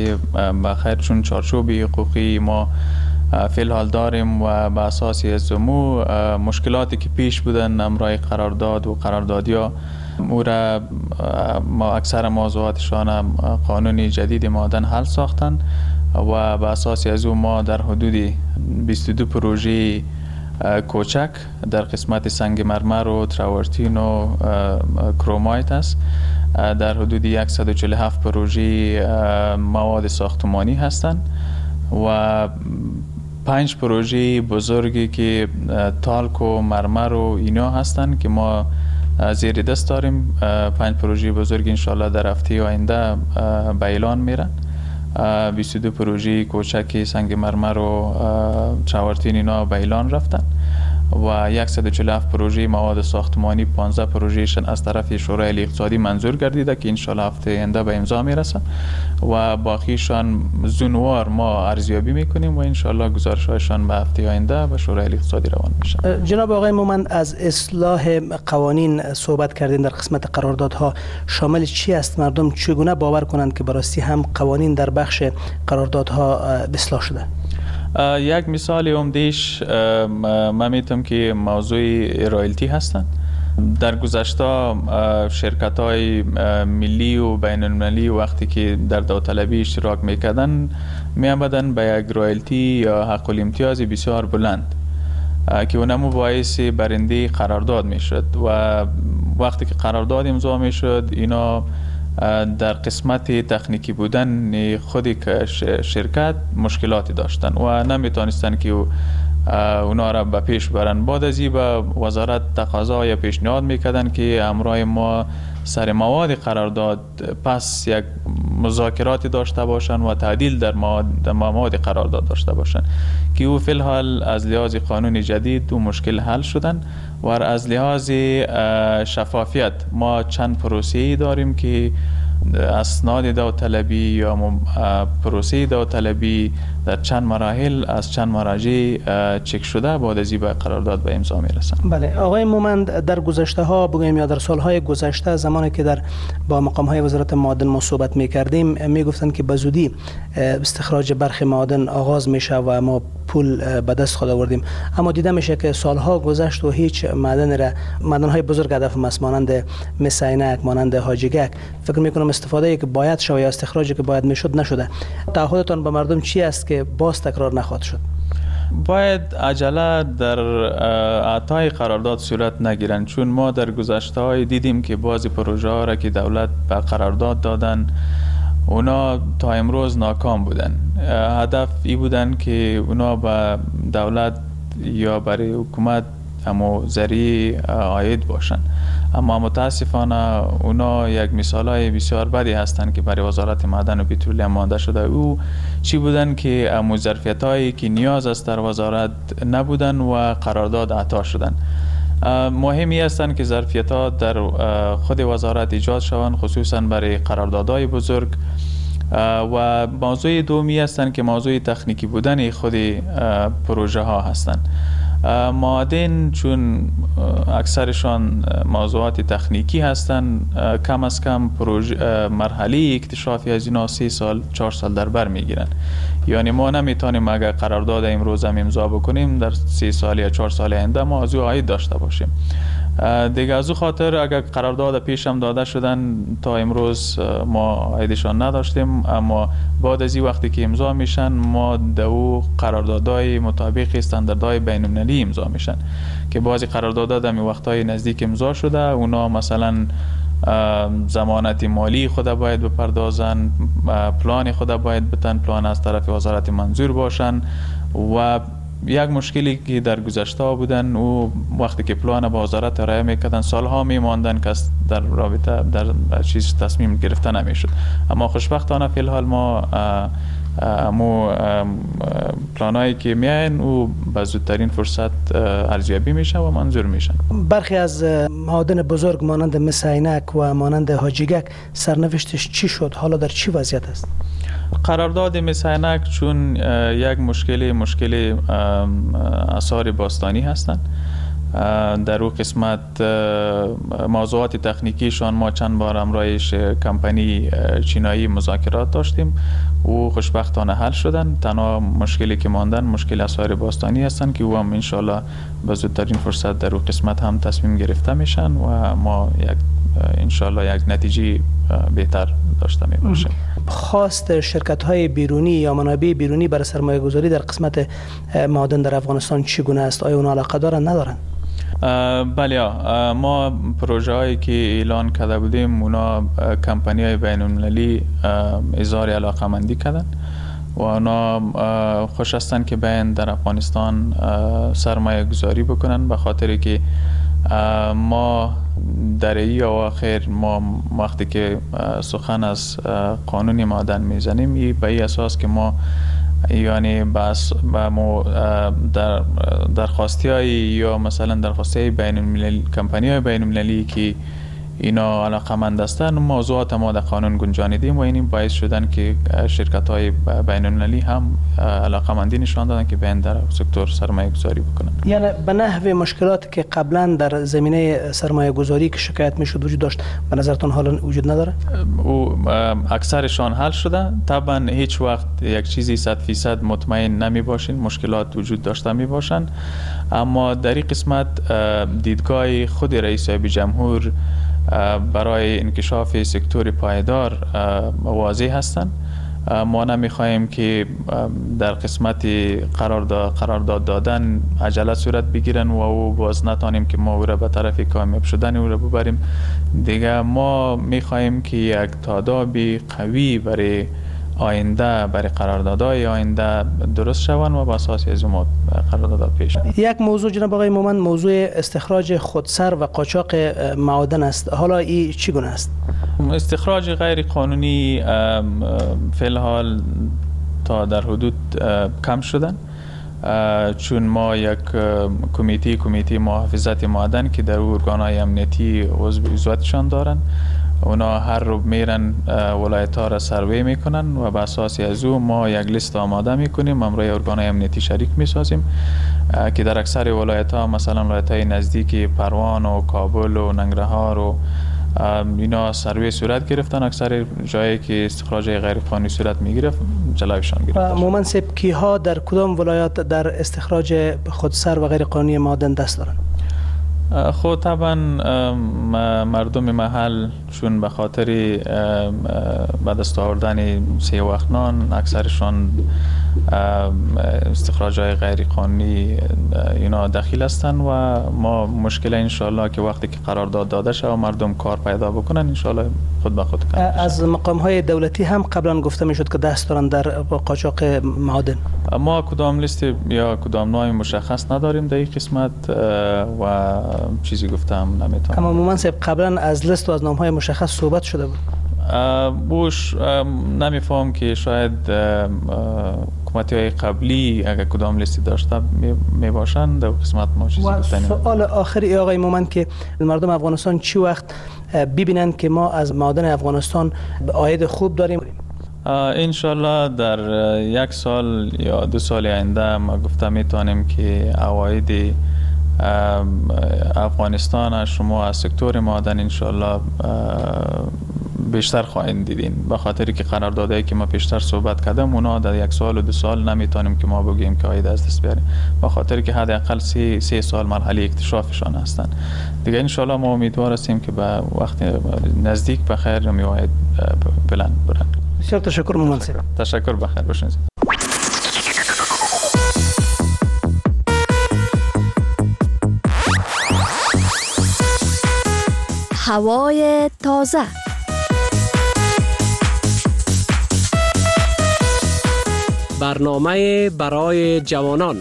که بخیر چون چارچوب حقوقی ما فی الحال داریم و به اساس ازمو مشکلاتی که پیش بودن امرای قرارداد و قراردادیا او را ما اکثر موضوعاتشان قانون جدید مادن حل ساختن و به اساس از او ما در حدود 22 پروژه کوچک در قسمت سنگ مرمر و تراورتین و کرومایت است، در حدود 147 پروژه مواد ساختمانی هستند و 5 پروژه بزرگی که تالک و مرمر و اینا هستند که ما زیر دست داریم. 5 پروژه بزرگ انشالله در هفته آینده به اعلان میرن. 22 پروژه کوچک سنگ مرمر و تراورتین اینا به اعلان رفتن و 147 پروژه مواد ساختمانی، 15 پروژهشان از طرف شورای اقتصادی منظور گردیده که انشالله هفته آینده به امضا میرسن و باقیشان زونوار ما ارزیابی میکنیم و انشالله گزارش‌هایشان به هفته آینده به شورای اقتصادی روان میشه. جناب آقای مومند، از اصلاح قوانین صحبت کردین در قسمت قراردادها، شامل چی است؟ مردم چگونه باور کنند که براستی هم قوانین در بخش قراردادها اصلاح شده؟ یک مثال عمده‌اش من میتونم که موضوع رایلتی هستند. در گذشته شرکت‌های ملی و بین المللی وقتی که در داوطلبی اشتراک میکردن میامدن به یک رایلتی یا حق الامتیاز بسیار بلند که اونمو باعث برنده قرارداد میشد و وقتی که قرارداد امضا میشد اینا در قسمت تکنیکی بودن خود شرکت مشکلاتی داشتن و نمیتونستن که اونا را به پیش برن. بعد از این به وزارت تقاضا یا پیشنهاد میکردن که همراه ما سر مواد قرارداد پس یک مذاکراتی داشته باشن و تعدیل در مواد قرارداد داشته باشن که او فی الحال از لحاظ قانون جدید و مشکل حل شدن و از لحاظ شفافیت ما چند پروسه‌ای داریم که اسناد داوطلبی یا پروسه داوطلبی در چند مراحل از چند مراجع چک شده بعد از این به قرارداد به امضا میرسن. بله آقای مومند، در گذشته ها بگویم یا در سالهای گذشته زمانی که با مقام های وزارت معادن ما صحبت میکردیم میگفتن که به زودی استخراج برخی معادن آغاز میشه و ما پول به دست خود آوردیم، اما دیده میشه که سالها گذشت و هیچ معدن های بزرگ هدف است مانند مس عینک، مانند حاجیگک. فکر میکنم استفاده که باید شود یا استخراجی که باید میشد نشده. تعهدتان به مردم چی است که باز تکرار نخواهد شد؟ باید عجله در اعطای قرارداد صورت نگیرن، چون ما در گذشته های دیدیم که بعضی پروژه ها را که دولت به قرارداد دادن اونا تا امروز ناکام بودن. هدف ای بودن که اونا به دولت یا برای حکومت اما ذریعه عاید باشن، اما متاسفانه اونا یک مثالای بسیار بدی هستند که برای وزارت معدن و پترول مانده شده. او چی بودن که امو ظرفیتایی که نیاز است در وزارت نبودن و قرارداد اعطا شدن. مهمی هستند که ظرفیت‌ها در خود وزارت ایجاد شوند، خصوصا برای قراردادهای بزرگ. و موضوع دومی هستند که موضوع تکنیکی بودن خود پروژه ها هستند. معادن چون اکثرشان موضوعات تکنیکی هستند، کم از کم مرحله اکتشافی از اینا 3 سال 4 سال در بر میگیرن. یعنی ما نمیتونیم اگر قرارداد امروز هم امضا بکنیم در 3 سال یا 4 سال آینده ما از او عاید داشته باشیم. دیگه از او خاطر اگر قرارداد پیش هم داده شدن تا امروز ما عایدشان نداشتیم، اما بعد از این وقتی که امضا میشن ما دو قراردادهای مطابق استانداردهای بین المللی امضا میشن که بعضی قراردادها در وقتهای نزدیک امضا شده. اونا مثلا ضمانت مالی خود باید بپردازن، پلان خود باید بتن، پلان از طرف وزارت منظور باشن. و یک مشکلی که در گذشته بودن او وقتی که پلان با وزارت ارائه میکردن سالها میماندن که در رابطه در چیز تصمیم گرفته نمیشد. اما خوشبختانه فی الحال ما پلانایی که میاین او به زودترین فرصت ارزیابی میشه و منظور میشن. برخی از معادن بزرگ مانند مس عینک و مانند حاجیگک سرنوشتش چی شد؟ حالا در چی وضعیت است؟ قرارداد مس عینک چون یک مشکل آثار باستانی هستند در او قسمت موضوعات تکنیکیشان ما چند بار همراه کمپانی چینایی مذاکرات داشتیم و خوشبختانه حل شدن. تنها مشکلی که ماندن مشکل اسعار باستانی هستند که او هم انشالله به زودترین فرصت در او قسمت هم تصمیم گرفته میشن و ما انشالله یک نتیجه بهتر داشته می باشیم. خواست شرکت های بیرونی یا منابع بیرونی برای سرمایه گذاری در قسمت معادن در افغانستان چگونه است؟ آیا اونا علاقه دارن ندارن؟ بله، ما پروژه هایی که اعلان کرده بودیم اونا کمپانی های بین المللی اظهار علاقه مندی کردن و اونا خوش هستند که بیان در افغانستان سرمایه گذاری بکنن، به خاطر که ما در ای اواخر ما وقتی که سخن از قانون معادن میزنیم ای به ای اساس که ما یعنی بس در درخواستی های یا مثلا درخواستی های بین المللی کمپانی های بین المللی که اینا علاقمند هستند موضوعات ما در قانون گنجانیدیم و این باعث شدن که شرکت های بین المللی هم علاقمندی نشان دادن که بیان در سکتور سرمایه گذاری بکنن. یعنی به نحو مشکلاتی که قبلا در زمینه سرمایه گذاری که شکایت میشد وجود داشت به نظرتون حالا وجود نداره؟ او اکثرشان حل شده. طبعا هیچ وقت یک چیزی 100% مطمئن نمی باشین، مشکلات وجود داشته می باشن، اما در این قسمت دیدگاه خود رئیس صاحب جمهور برای انکشاف سکتور پایدار واضح هستند. ما نمیخواهیم که در قسمت قرارداد دادن عجله صورت بگیرن و او باز نتانیم که ما او را به طرف کامیاب شدن او را ببریم. دیگه ما میخواهیم که یک تادابی قوی برای آینده، برای قراردادهای آینده درست شوند و با اساس از اون قرارداد پیش. یک موضوع جناب آقای مومند، موضوع استخراج خودسر و قاچاق معادن است. حالا این چگونه است؟ استخراج غیر قانونی فعلا تا در حدود کم شدن، چون ما یک کمیته محافظت معادن که در ارگان‌های امنیتی عضویتشان دارن، اونا هر روز میرن ولایت ها را سروی میکنن و به اساس از او ما یک لیست آماده میکنیم، همراه ارگان امنیتی شریک میسازیم که در اکثر ولایت ها مثلا ولایت های نزدیک پروان و کابل و ننگرهار و اینا سروی صورت گرفتن. اکثر جایی که استخراج غیر قانونی صورت میگرفت جلوشان گرفت. مومند صاحب کیها در کدام ولایات در استخراج خودسر و غیر قانونی معادن دست دارن؟ خود طبعا مردم محل چون به خاطر به دست آوردن سیاوخنان اکثرشان استخراج های غیر قانونی اینا دخیل هستند و ما مشکل انشالله که وقتی که قرارداد داده شد و مردم کار پیدا بکنن انشالله خود به خود کم بشه. از مقام های دولتی هم قبلا گفته میشد که دست دارن در قاچاق معادن. ما کدام لیست یا کدام نوع مشخص نداریم در این قسمت و چیزی گفتم نمیتونم. اما مومند صاحب قبلا از لیست و از نام‌های مشخص صحبت شده بود. بوش نمیفهم که شاید حکومتی های قبلی اگر کدام لیستی داشته می باشند در قسمت ما چیزی گفتنیم. سوال آخری آقای مومند که مردم افغانستان چی وقت ببینند که ما از معادن افغانستان عاید خوب داریم؟ انشالله در 1 سال یا 2 سال آینده ما گفته میتونیم که عواید افغانستان شما از سکتور معادن انشالله بیشتر خواهید دیدین، به خاطر که قراردادایی که ما پیشتر صحبت کردم اونا در 1 سال و 2 سال نمیتونیم که ما بگیم که عاید از دست بیاریم، به خاطر که حداقل 3 سال مرحله اکتشافشان هستن دیگه. انشالله ما امیدوار هستیم که به وقت نزدیک به خیر می‌آید بلند برن. بسیار تشکر مومند صاحب. تشکر، بخیر باشین. هوای تازه. برنامه برای جوانان.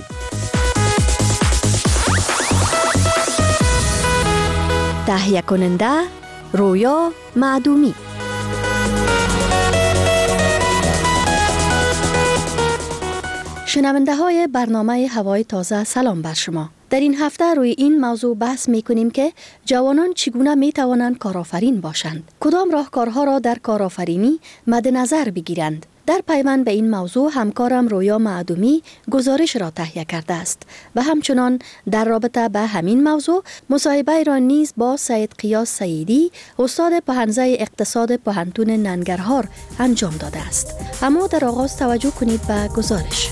تهیه کننده رویا معدومی. شنونده های برنامه هوای تازه، سلام بر شما. در این هفته روی این موضوع بحث می کنیم که جوانان چگونه می توانند کارآفرین باشند. کدام راهکارها را در کارآفرینی مد نظر بگیرند. در پیوند به این موضوع همکارم رویا معدومی گزارش را تهیه کرده است و همچنان در رابطه به همین موضوع مصاحبه را نیز با سید قیاس سیدی استاد پهنزه اقتصاد پوهنتون ننگرهار انجام داده است. اما در آغاز توجه کنید به گزارش.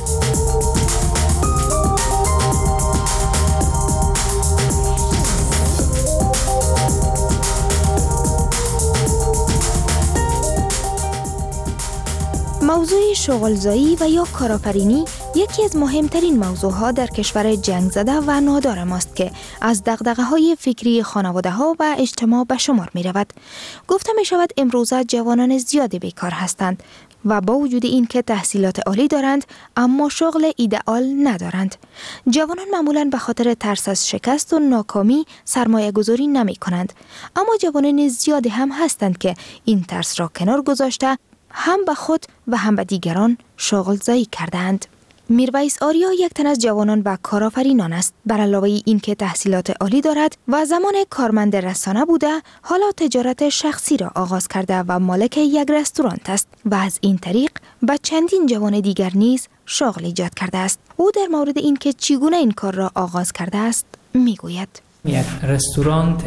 موضوع شغلزایی و یا کارآفرینی یکی از مهمترین موضوعها در کشور جنگ زده و نادار ماست که از دغدغه‌های فکری خانواده‌ها و اجتماع به شمار می رود. گفته می شود امروزه جوانان زیادی بیکار هستند و با وجود این که تحصیلات عالی دارند اما شغل ایدئال ندارند. جوانان معمولاً به خاطر ترس از شکست و ناکامی سرمایه گذاری نمی کنند. اما جوانان زیادی هم هستند که این ترس را کنار گذاشته هم به خود و هم به دیگران شغل زایی کردند. میرویس آریا یک تن از جوانان و کارآفرینان است. بر علاوه این که تحصیلات عالی دارد و زمان کارمند رسانه بوده، حالا تجارت شخصی را آغاز کرده و مالک یک رستوران است و از این طریق به چندین جوان دیگر نیز شغل ایجاد کرده است. او در مورد این که چگونه این کار را آغاز کرده است میگوید: یک رستوران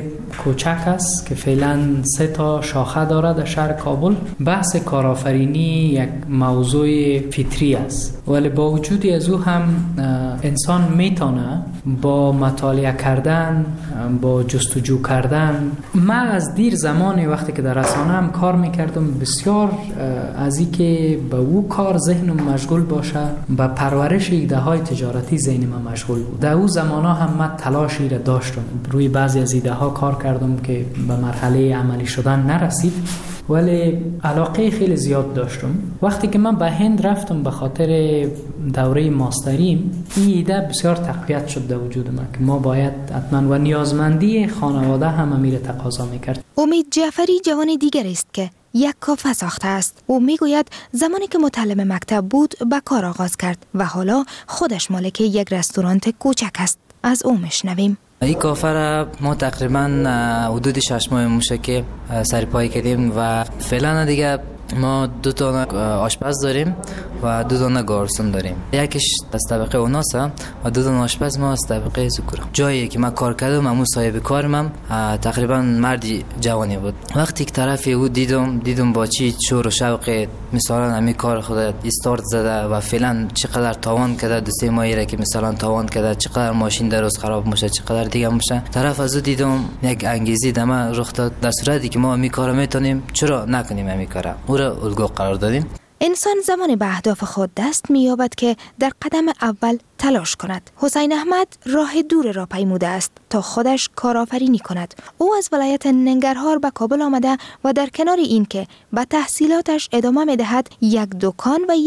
کوچک است که فعلا 3 تا شاخه دارد در شهر کابل. بحث کارآفرینی یک موضوع فطری است، ولی با وجود از او هم انسان میتونه با مطالعه کردن، با جستجو کردن. من از دیر زمانی وقتی که در رسانه هم کار میکردم بسیار از این که به او کار ذهنم مشغول باشه، به پرورش ایده های تجارتی ذهن من مشغول بود. در او زمانه هم من تلاشی را داشتم، روی بعضی از ایده ها کار کردم که به مرحله عملی شدن نرسید، ولی علاقه خیلی زیاد داشتم. وقتی که من به هند رفتم به خاطر دوره ماستریم، این ایده بسیار تقویت شد در وجود من که ما باید حتما و نیازمندی خانواده هم امیر تقاضا میکرد. امید جعفری جوان دیگر است که یک کافه ساخته است. او میگوید زمانی که متعلم مکتب بود به کار آغاز کرد و حالا خودش مالک یک رستوران کوچک است. از او میشنویم. این کافه را ما تقریبا حدود 6 ماه میشه که سرپایی کردیم و فعلا دیگه ما 2 تا آشپز داریم و 2 تا گارسون داریم. یکیش از طبقه اوناسه و 2 تا آشپز ما از طبقه ذکورا. جایی که من کار کردم همون صاحب کارم تقریبا مردی جوانی بود. وقتی که طرف او دیدم با چی شور و شوق مثلا همین کار خود استارت زده و فعلا چقدر تاوان کرده 2-3 ماهی را که مثلا تاوان کرده، چقدر ماشین در روز خراب میشه، چقدر دیگه میشه. طرف از او دیدم یک انگیزی دم رخ داد، در صورتی که ما همین کارو میتونیم چرا نکنیم همین کارو. او را الگو قرار دادیم. انسان زمان به اهداف خود دست می‌یابد که در قدم اول تلاش کند. حسین احمد راه دور را پیموده است تا خودش کارآفرینی کند. او از ولایت ننگرهار به کابل آمده و در کنار این که به تحصیلاتش ادامه می‌دهد، یک دکان و